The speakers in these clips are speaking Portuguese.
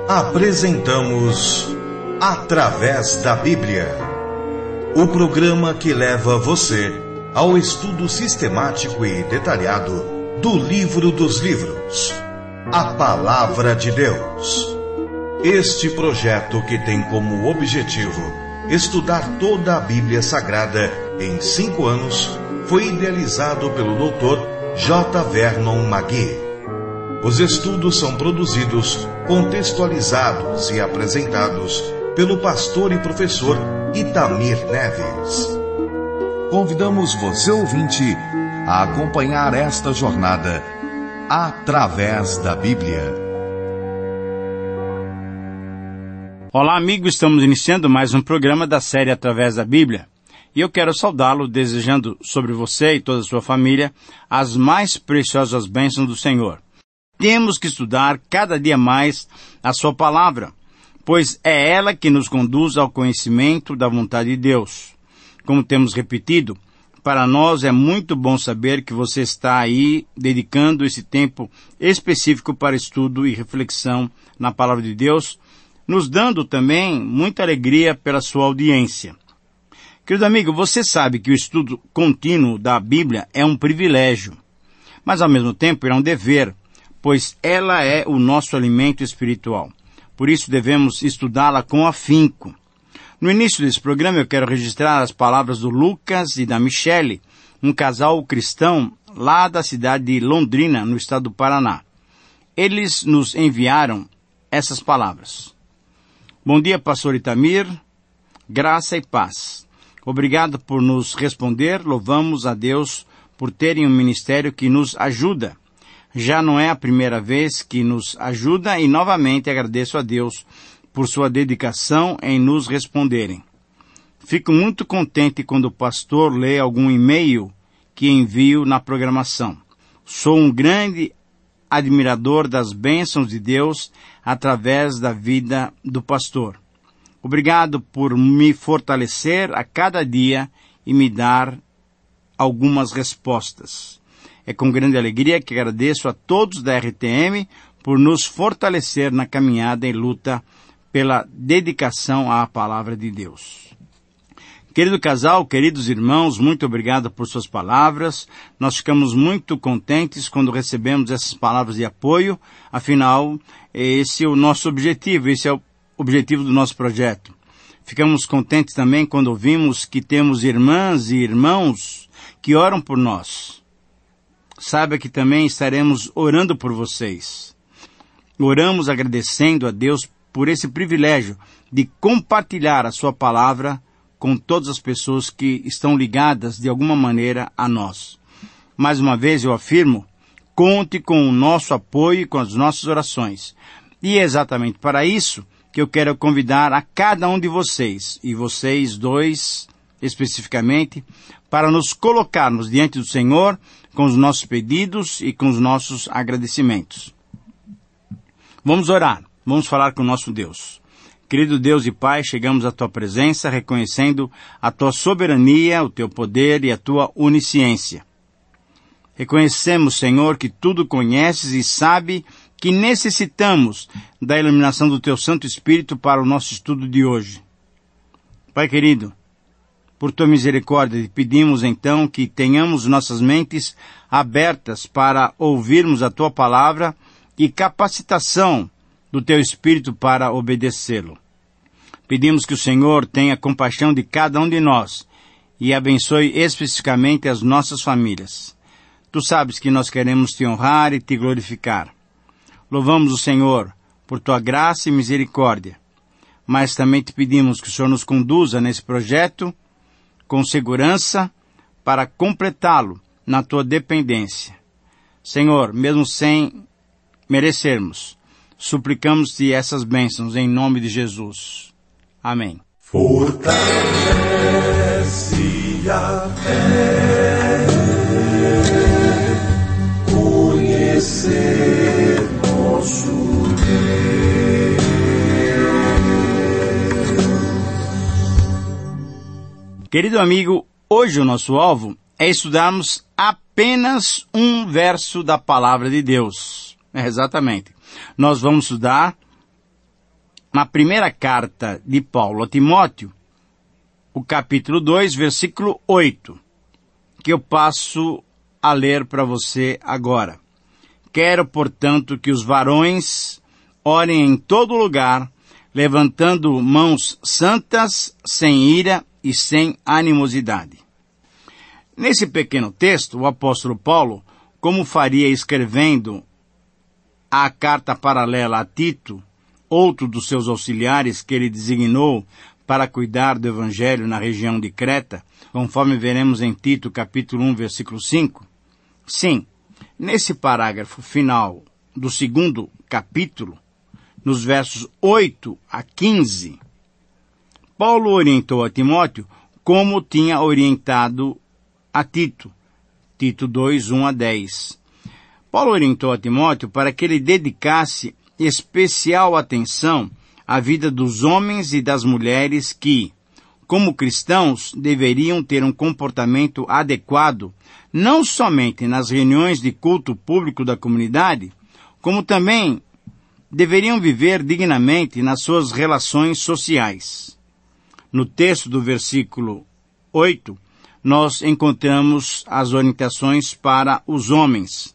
Apresentamos Através da Bíblia, o programa que leva você ao estudo sistemático e detalhado do livro dos livros, a Palavra de Deus. Este projeto, que tem como objetivo estudar toda a Bíblia Sagrada em 5 anos, foi idealizado pelo Dr. J. Vernon McGee. Os estudos são produzidos, contextualizados e apresentados pelo pastor e professor Itamir Neves. Convidamos você, ouvinte, a acompanhar esta jornada através da Bíblia. Olá, amigo, estamos iniciando mais um programa da série Através da Bíblia. E eu quero saudá-lo desejando sobre você e toda a sua família as mais preciosas bênçãos do Senhor. Temos que estudar cada dia mais a sua palavra, pois é ela que nos conduz ao conhecimento da vontade de Deus. Como temos repetido, para nós é muito bom saber que você está aí dedicando esse tempo específico para estudo e reflexão na palavra de Deus, nos dando também muita alegria pela sua audiência. Querido amigo, você sabe que o estudo contínuo da Bíblia é um privilégio, mas ao mesmo tempo é um dever, pois ela é o nosso alimento espiritual. Por isso devemos estudá-la com afinco. No início desse programa eu quero registrar as palavras do Lucas e da Michele, um casal cristão lá da cidade de Londrina, no estado do Paraná. Eles nos enviaram essas palavras. Bom dia, pastor Itamir, graça e paz. Obrigado por nos responder, louvamos a Deus por terem um ministério que nos ajuda. Já não é a primeira vez que nos ajuda e novamente agradeço a Deus por sua dedicação em nos responderem. Fico muito contente quando o pastor lê algum e-mail que envio na programação. Sou um grande admirador das bênçãos de Deus através da vida do pastor. Obrigado por me fortalecer a cada dia e me dar algumas respostas. É com grande alegria que agradeço a todos da RTM por nos fortalecer na caminhada em luta pela dedicação à palavra de Deus. Querido casal, queridos irmãos, muito obrigado por suas palavras. Nós ficamos muito contentes quando recebemos essas palavras de apoio. Afinal, esse é o nosso objetivo, esse é o objetivo do nosso projeto. Ficamos contentes também quando ouvimos que temos irmãs e irmãos que oram por nós. Saiba que também estaremos orando por vocês. Oramos agradecendo a Deus por esse privilégio de compartilhar a sua palavra com todas as pessoas que estão ligadas de alguma maneira a nós. Mais uma vez eu afirmo, conte com o nosso apoio e com as nossas orações. E é exatamente para isso que eu quero convidar a cada um de vocês, e vocês dois especificamente, para nos colocarmos diante do Senhor com os nossos pedidos e com os nossos agradecimentos. Vamos orar, vamos falar com o nosso Deus. Querido Deus e Pai, chegamos à Tua presença reconhecendo a Tua soberania, o Teu poder e a Tua onisciência. Reconhecemos, Senhor, que tudo conheces e sabe que necessitamos da iluminação do Teu Santo Espírito para o nosso estudo de hoje. Pai querido, por Tua misericórdia, te pedimos então que tenhamos nossas mentes abertas para ouvirmos a Tua palavra e capacitação do Teu Espírito para obedecê-lo. Pedimos que o Senhor tenha compaixão de cada um de nós e abençoe especificamente as nossas famílias. Tu sabes que nós queremos Te honrar e Te glorificar. Louvamos o Senhor por Tua graça e misericórdia, mas também Te pedimos que o Senhor nos conduza nesse projeto com segurança para completá-lo na Tua dependência. Senhor, mesmo sem merecermos, suplicamos-Te essas bênçãos em nome de Jesus. Amém. Fortalece a fé, conhecer nosso Deus. Querido amigo, hoje o nosso alvo é estudarmos apenas um verso da Palavra de Deus. Exatamente. Nós vamos estudar na primeira carta de Paulo a Timóteo, o capítulo 2, versículo 8, que eu passo a ler para você agora. Quero, portanto, que os varões orem em todo lugar, levantando mãos santas, sem ira e sem animosidade. Nesse pequeno texto, o apóstolo Paulo, como faria escrevendo a carta paralela a Tito, outro dos seus auxiliares que ele designou para cuidar do evangelho na região de Creta, conforme veremos em Tito capítulo 1, versículo 5. Sim, nesse parágrafo final do 2º capítulo, nos versos 8 a 15, Paulo orientou a Timóteo como tinha orientado a Tito. Tito 2, 1 a 10. Paulo orientou a Timóteo para que ele dedicasse especial atenção à vida dos homens e das mulheres que, como cristãos, deveriam ter um comportamento adequado, não somente nas reuniões de culto público da comunidade, como também deveriam viver dignamente nas suas relações sociais. No texto do versículo 8, nós encontramos as orientações para os homens.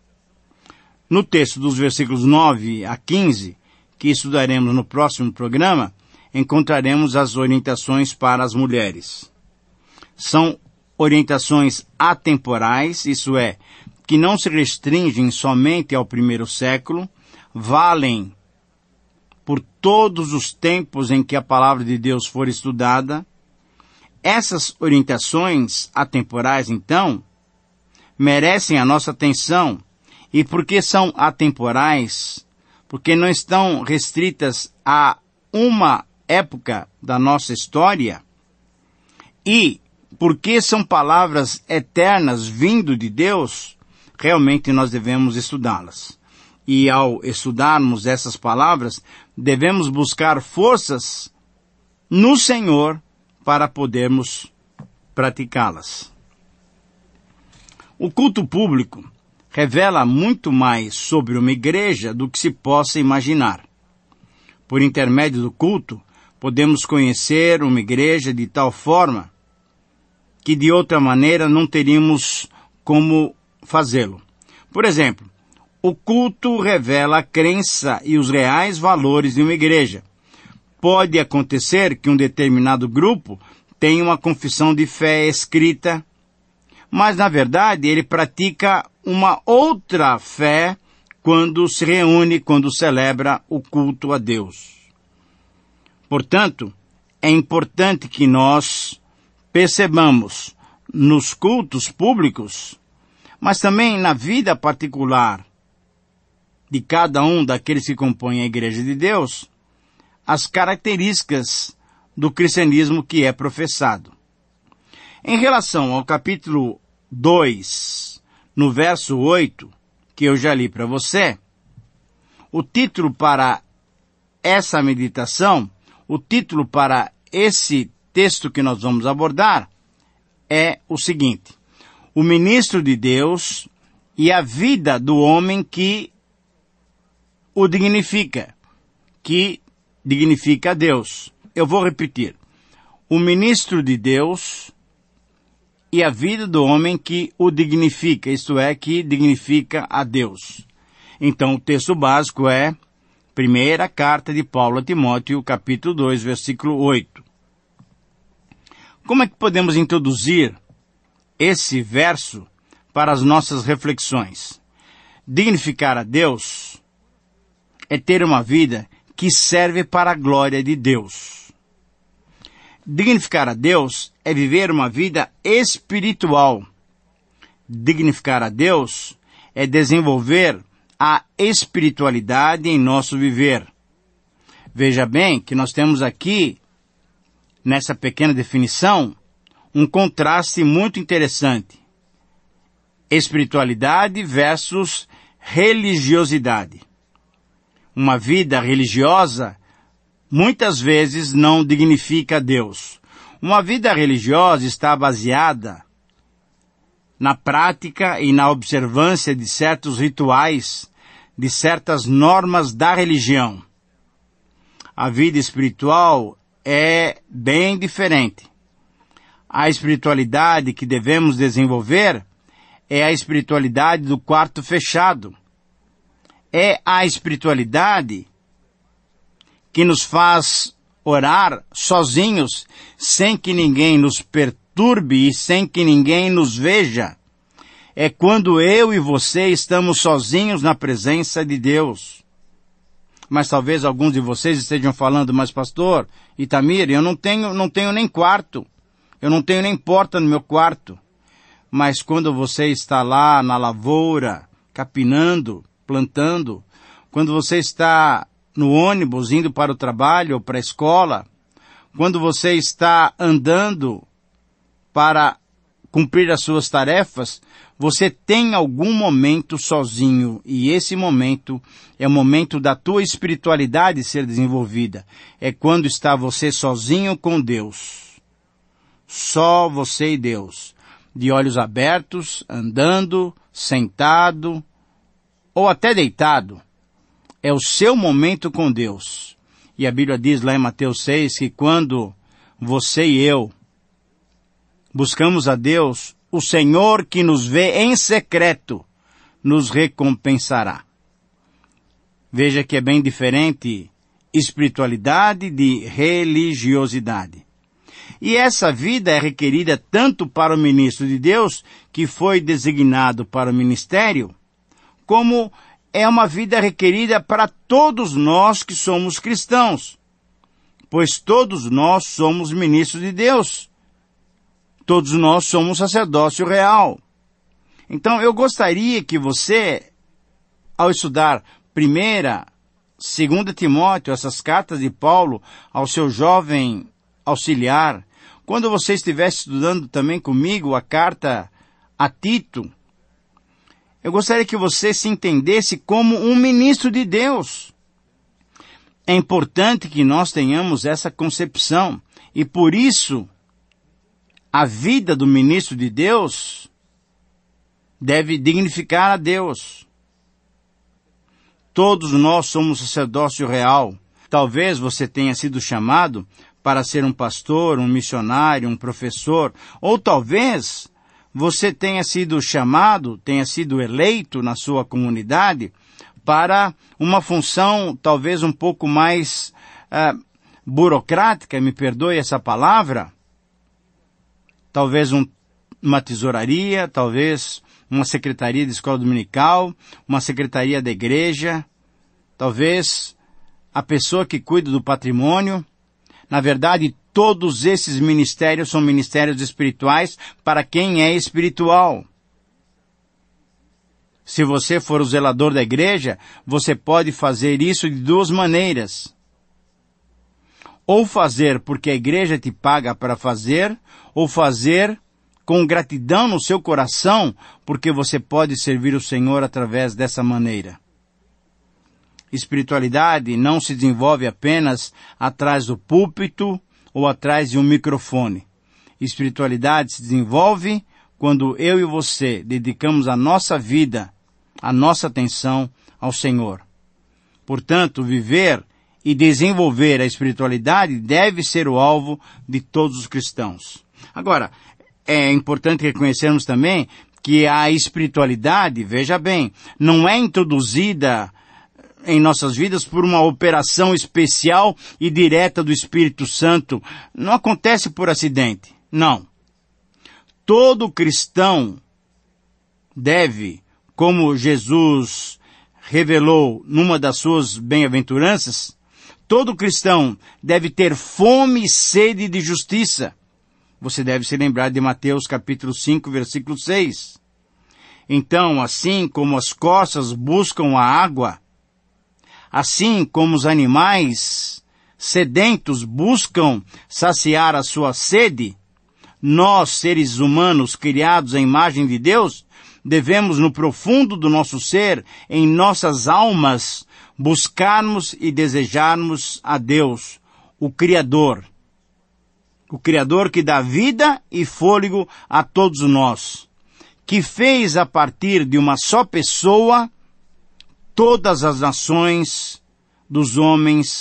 No texto dos versículos 9 a 15, que estudaremos no próximo programa, encontraremos as orientações para as mulheres. São orientações atemporais, isso é, que não se restringem somente ao primeiro século, valem por todos os tempos em que a palavra de Deus for estudada. Essas orientações atemporais, então, merecem a nossa atenção. E porque são atemporais, porque não estão restritas a uma época da nossa história, e porque são palavras eternas vindo de Deus, realmente nós devemos estudá-las. E ao estudarmos essas palavras, devemos buscar forças no Senhor para podermos praticá-las. O culto público revela muito mais sobre uma igreja do que se possa imaginar. Por intermédio do culto, podemos conhecer uma igreja de tal forma que de outra maneira não teríamos como fazê-lo. Por exemplo, o culto revela a crença e os reais valores de uma igreja. Pode acontecer que um determinado grupo tenha uma confissão de fé escrita, mas na verdade ele pratica uma outra fé quando se reúne, quando celebra o culto a Deus. Portanto, é importante que nós percebamos nos cultos públicos, mas também na vida particular de cada um daqueles que compõem a Igreja de Deus, as características do cristianismo que é professado. Em relação ao capítulo 2, no verso 8, que eu já li para você, o título para essa meditação, o título para esse texto que nós vamos abordar é o seguinte: o ministro de Deus e a vida do homem que o dignifica, que dignifica a Deus. Eu vou repetir: o ministro de Deus e a vida do homem que o dignifica, isto é, que dignifica a Deus. Então, o texto básico é primeira carta de Paulo a Timóteo, capítulo 2, versículo 8. Como é que podemos introduzir esse verso para as nossas reflexões? Dignificar a Deus é ter uma vida que serve para a glória de Deus. Dignificar a Deus é viver uma vida espiritual. Dignificar a Deus é desenvolver a espiritualidade em nosso viver. Veja bem que nós temos aqui, nessa pequena definição, um contraste muito interessante. Espiritualidade versus religiosidade. Uma vida religiosa muitas vezes não dignifica a Deus. Uma vida religiosa está baseada na prática e na observância de certos rituais, de certas normas da religião. a vida espiritual é bem diferente. A espiritualidade que devemos desenvolver é a espiritualidade do quarto fechado. É a espiritualidade que nos faz orar sozinhos, sem que ninguém nos perturbe e sem que ninguém nos veja. É quando eu e você estamos sozinhos na presença de Deus. Mas talvez alguns de vocês estejam falando, mas pastor Itamir, eu não tenho nem quarto. Eu não tenho nem porta no meu quarto. Mas quando você está lá na lavoura, capinando, plantando, quando você está no ônibus indo para o trabalho ou para a escola, quando você está andando para cumprir as suas tarefas, você tem algum momento sozinho, e esse momento é o momento da tua espiritualidade ser desenvolvida. É quando está você sozinho com Deus. Só você e Deus. De olhos abertos, andando, sentado, ou até deitado. É o seu momento com Deus. E a Bíblia diz lá em Mateus 6 que quando você e eu buscamos a Deus, o Senhor que nos vê em secreto nos recompensará. Veja que é bem diferente espiritualidade de religiosidade. E essa vida é requerida tanto para o ministro de Deus, que foi designado para o ministério, como é uma vida requerida para todos nós que somos cristãos, pois todos nós somos ministros de Deus. Todos nós somos sacerdócio real. Então eu gostaria que você, ao estudar 1ª, 2ª Timóteo, essas cartas de Paulo ao seu jovem auxiliar, quando você estivesse estudando também comigo a carta a Tito, eu gostaria que você se entendesse como um ministro de Deus. É importante que nós tenhamos essa concepção, e por isso a vida do ministro de Deus deve dignificar a Deus. Todos nós somos sacerdócio real. Talvez você tenha sido chamado para ser um pastor, um missionário, um professor, ou talvez você tenha sido chamado, tenha sido eleito na sua comunidade para uma função talvez um pouco mais burocrática, me perdoe essa palavra, talvez uma tesouraria, talvez uma secretaria de escola dominical, uma secretaria da igreja, talvez a pessoa que cuida do patrimônio. Na verdade, todos esses ministérios são ministérios espirituais para quem é espiritual. Se você for o zelador da igreja, você pode fazer isso de duas maneiras. Ou fazer porque a igreja te paga para fazer, ou fazer com gratidão no seu coração, porque você pode servir o Senhor através dessa maneira. Espiritualidade não se desenvolve apenas atrás do púlpito ou atrás de um microfone. Espiritualidade se desenvolve quando eu e você dedicamos a nossa vida, a nossa atenção ao Senhor. Portanto, viver e desenvolver a espiritualidade deve ser o alvo de todos os cristãos. Agora, é importante reconhecermos também que a espiritualidade, veja bem, não é introduzida em nossas vidas por uma operação especial e direta do Espírito Santo. Não acontece por acidente. Não. Todo cristão deve, como Jesus revelou numa das suas bem-aventuranças, todo cristão deve ter fome e sede de justiça. Você deve se lembrar de Mateus capítulo 5, versículo 6. Então, assim como as costas buscam a água, assim como os animais sedentos buscam saciar a sua sede, nós, seres humanos criados à imagem de Deus, devemos no profundo do nosso ser, em nossas almas, buscarmos e desejarmos a Deus, o Criador que dá vida e fôlego a todos nós, que fez a partir de uma só pessoa todas as nações dos homens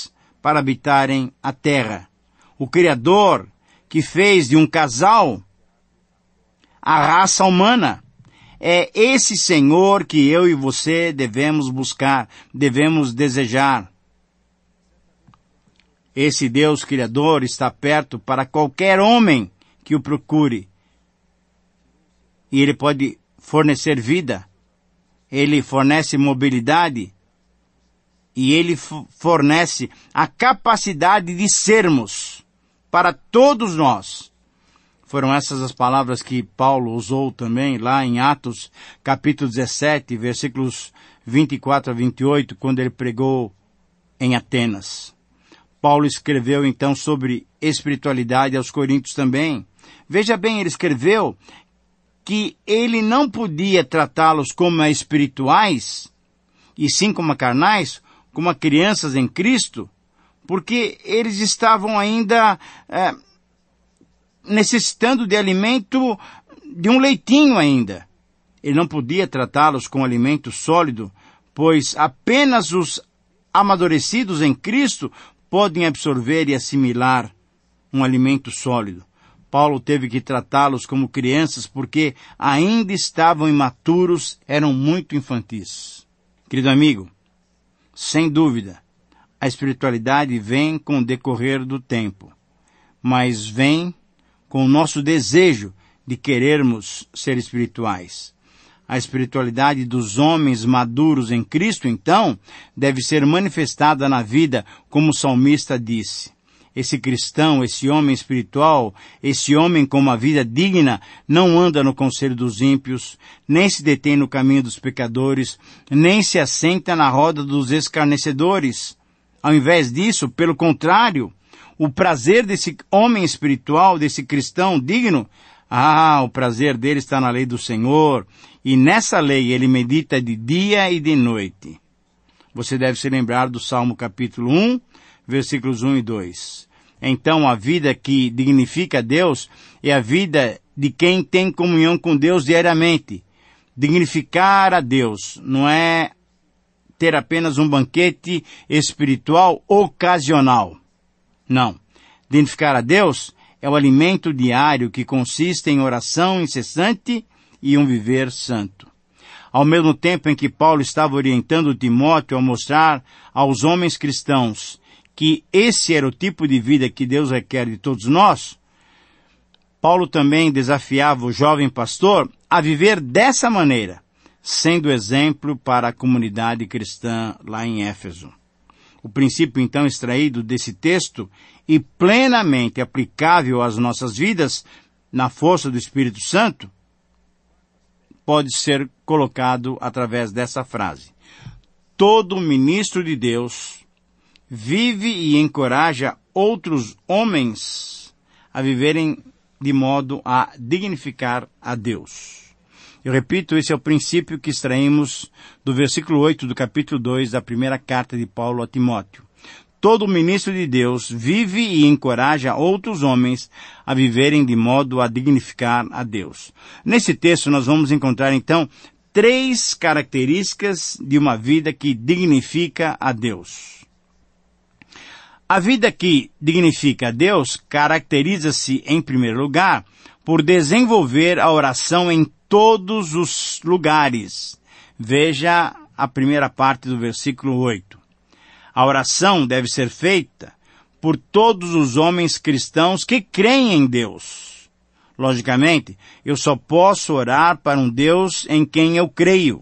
para habitarem a terra. O Criador que fez de um casal a raça humana. É esse Senhor que eu e você devemos buscar, devemos desejar. Esse Deus Criador está perto para qualquer homem que o procure. E Ele pode fornecer vida, Ele fornece mobilidade, e Ele fornece a capacidade de sermos para todos nós. Foram essas as palavras que Paulo usou também lá em Atos, capítulo 17, versículos 24 a 28, quando ele pregou em Atenas. Paulo escreveu então sobre espiritualidade aos Coríntios também. Veja bem, ele escreveu que ele não podia tratá-los como espirituais, e sim como carnais, como crianças em Cristo, porque eles estavam ainda necessitando de alimento, de um leitinho ainda. Ele não podia tratá-los com alimento sólido, pois apenas os amadurecidos em Cristo podem absorver e assimilar um alimento sólido. Paulo teve que tratá-los como crianças porque ainda estavam imaturos, eram muito infantis. Querido amigo, sem dúvida, a espiritualidade vem com o decorrer do tempo, mas vem com o nosso desejo de querermos ser espirituais. A espiritualidade dos homens maduros em Cristo, então, deve ser manifestada na vida, como o salmista disse. Esse cristão, esse homem espiritual, esse homem com uma vida digna, não anda no conselho dos ímpios, nem se detém no caminho dos pecadores, nem se assenta na roda dos escarnecedores. Ao invés disso, pelo contrário, o prazer desse homem espiritual, desse cristão digno, o prazer dele está na lei do Senhor, e nessa lei ele medita de dia e de noite. Você deve se lembrar do Salmo capítulo 1, versículos 1 e 2. Então a vida que dignifica Deus é a vida de quem tem comunhão com Deus diariamente. Dignificar a Deus não é ter apenas um banquete espiritual ocasional. Não. Dignificar a Deus é o alimento diário que consiste em oração incessante e um viver santo. Ao mesmo tempo em que Paulo estava orientando Timóteo a mostrar aos homens cristãos que esse era o tipo de vida que Deus requer de todos nós, Paulo também desafiava o jovem pastor a viver dessa maneira, sendo exemplo para a comunidade cristã lá em Éfeso. O princípio então extraído desse texto e plenamente aplicável às nossas vidas, na força do Espírito Santo, pode ser colocado através dessa frase. Todo ministro de Deus vive e encoraja outros homens a viverem de modo a dignificar a Deus. Eu repito, esse é o princípio que extraímos do versículo 8 do capítulo 2 da primeira carta de Paulo a Timóteo. Todo ministro de Deus vive e encoraja outros homens a viverem de modo a dignificar a Deus. Nesse texto nós vamos encontrar então 3 características de uma vida que dignifica a Deus. A vida que dignifica a Deus caracteriza-se, em primeiro lugar, por desenvolver a oração em todos os lugares. Veja a primeira parte do versículo 8. A oração deve ser feita por todos os homens cristãos que creem em Deus. Logicamente, eu só posso orar para um Deus em quem eu creio.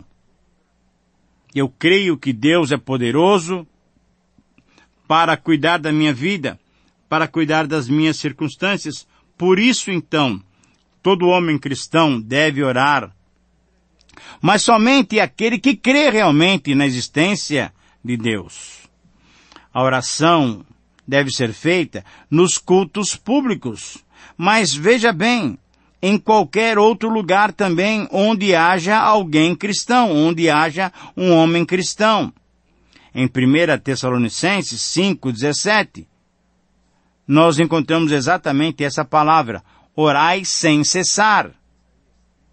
Eu creio que Deus é poderoso para cuidar da minha vida, para cuidar das minhas circunstâncias. Por isso, então, todo homem cristão deve orar, mas somente aquele que crê realmente na existência de Deus. A oração deve ser feita nos cultos públicos, mas veja bem, em qualquer outro lugar também onde haja alguém cristão, onde haja um homem cristão. Em 1 Tessalonicenses 5:17, nós encontramos exatamente essa palavra, orai sem cessar.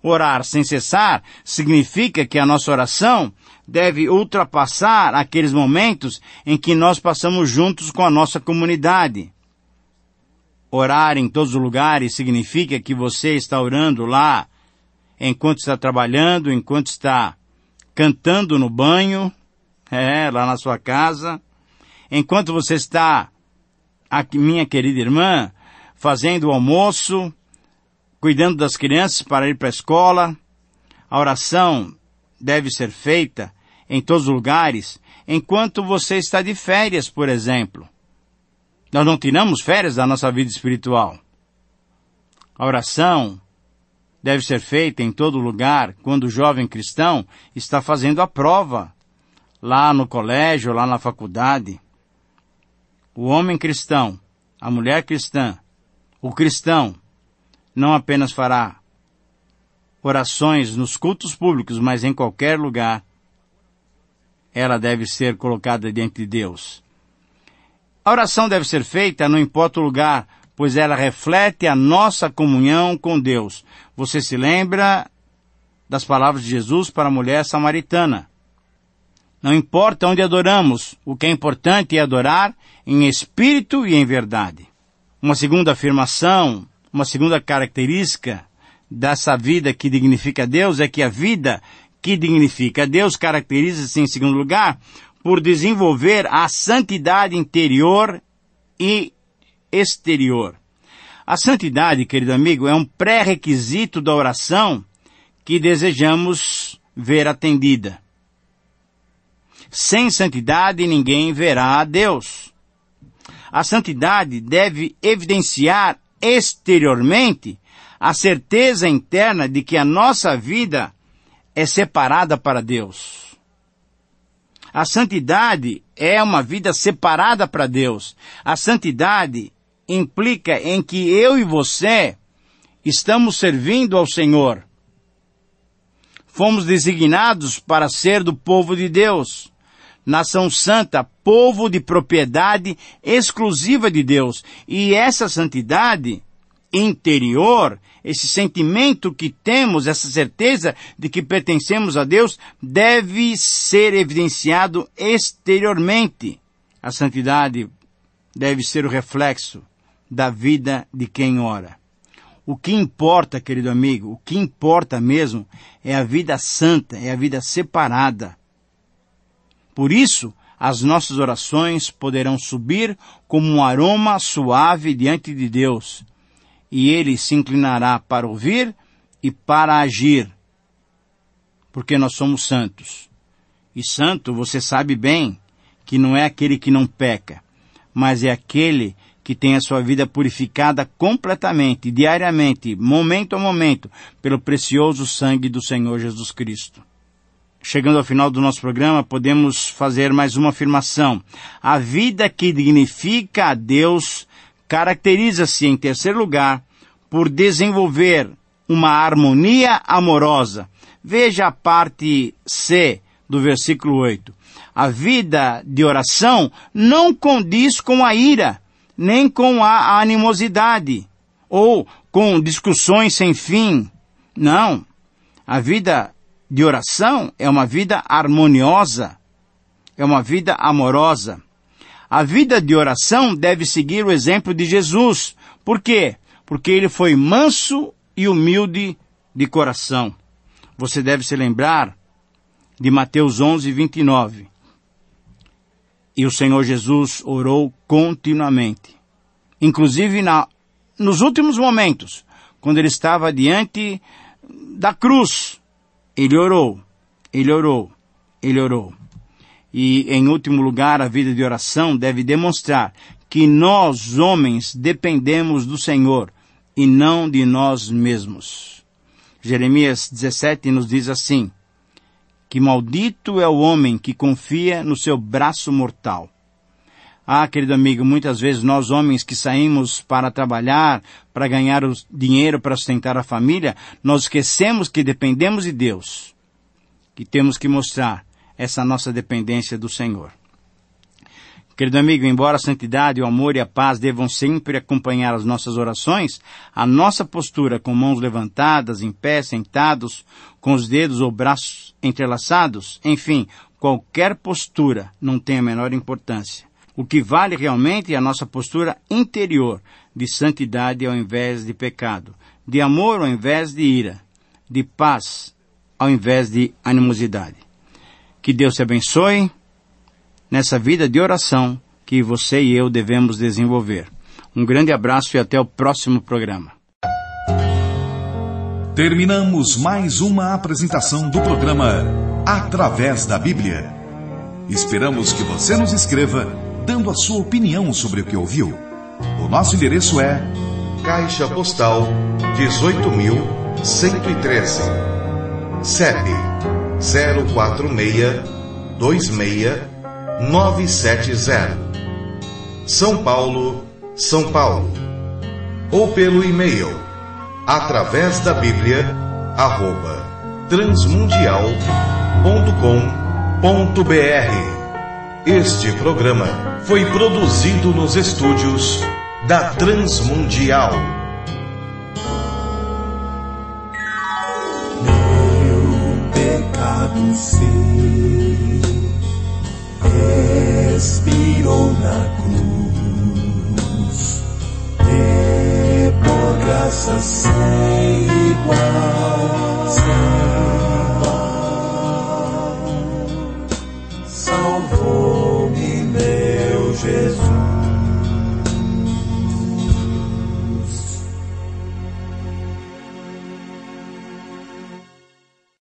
Orar sem cessar significa que a nossa oração deve ultrapassar aqueles momentos em que nós passamos juntos com a nossa comunidade. Orar em todos os lugares significa que você está orando lá enquanto está trabalhando, enquanto está cantando no banho, lá na sua casa, enquanto você está, minha querida irmã, fazendo o almoço, cuidando das crianças para ir para a escola. A oração deve ser feita em todos os lugares, enquanto você está de férias, por exemplo. Nós não tiramos férias da nossa vida espiritual. A oração deve ser feita em todo lugar quando o jovem cristão está fazendo a prova, lá no colégio, lá na faculdade. O homem cristão, a mulher cristã, o cristão, não apenas fará orações nos cultos públicos, mas em qualquer lugar, ela deve ser colocada diante de Deus. A oração deve ser feita, não importa o lugar, pois ela reflete a nossa comunhão com Deus. Você se lembra das palavras de Jesus para a mulher samaritana? Não importa onde adoramos, o que é importante é adorar em espírito e em verdade. Uma segunda afirmação, uma segunda característica dessa vida que dignifica Deus é que a vida que dignifica Deus caracteriza-se, em segundo lugar, por desenvolver a santidade interior e exterior. A santidade, querido amigo, é um pré-requisito da oração que desejamos ver atendida. Sem santidade ninguém verá a Deus. A santidade deve evidenciar exteriormente a certeza interna de que a nossa vida é separada para Deus. A santidade é uma vida separada para Deus. A santidade implica em que eu e você estamos servindo ao Senhor. Fomos designados para ser do povo de Deus. Nação santa, povo de propriedade exclusiva de Deus. E essa santidade interior, esse sentimento que temos, essa certeza de que pertencemos a Deus, deve ser evidenciado exteriormente. A santidade deve ser o reflexo da vida de quem ora. O que importa, querido amigo, o que importa mesmo é a vida santa, é a vida separada. Por isso, as nossas orações poderão subir como um aroma suave diante de Deus, e Ele se inclinará para ouvir e para agir, porque nós somos santos. E santo, você sabe bem, que não é aquele que não peca, mas é aquele que tem a sua vida purificada completamente, diariamente, momento a momento, pelo precioso sangue do Senhor Jesus Cristo. Chegando ao final do nosso programa, podemos fazer mais uma afirmação. A vida que dignifica a Deus caracteriza-se, em terceiro lugar, por desenvolver uma harmonia amorosa. Veja a parte C do versículo 8. A vida de oração não condiz com a ira, nem com a animosidade, ou com discussões sem fim. Não. A vida de oração é uma vida harmoniosa, é uma vida amorosa. A vida de oração deve seguir o exemplo de Jesus. Por quê? Porque ele foi manso e humilde de coração. Você deve se lembrar de Mateus 11, 29. E o Senhor Jesus orou continuamente. Inclusive nos últimos momentos, quando ele estava diante da cruz, ele orou, ele orou, ele orou. E, em último lugar, a vida de oração deve demonstrar que nós, homens, dependemos do Senhor e não de nós mesmos. Jeremias 17 nos diz assim, que maldito é o homem que confia no seu braço mortal. Ah, querido amigo, muitas vezes nós homens que saímos para trabalhar, para ganhar o dinheiro, para sustentar a família, nós esquecemos que dependemos de Deus, que temos que mostrar essa nossa dependência do Senhor. Querido amigo, embora a santidade, o amor e a paz devam sempre acompanhar as nossas orações, a nossa postura com mãos levantadas, em pé, sentados, com os dedos ou braços entrelaçados, enfim, qualquer postura não tem a menor importância. O que vale realmente é a nossa postura interior de santidade ao invés de pecado, de amor ao invés de ira, de paz ao invés de animosidade. Que Deus te abençoe nessa vida de oração que você e eu devemos desenvolver. Um grande abraço e até o próximo programa. Terminamos mais uma apresentação do programa Através da Bíblia. Esperamos que você nos escreva dando a sua opinião sobre o que ouviu. O nosso endereço é Caixa Postal 18.113, CEP 04626-970, São Paulo, São Paulo. Ou pelo e-mail atravesdabiblia@transmundial.com.br. Este programa foi produzido nos estúdios da Transmundial. Meu pecado sei, expirou na cruz, e por graça sem igual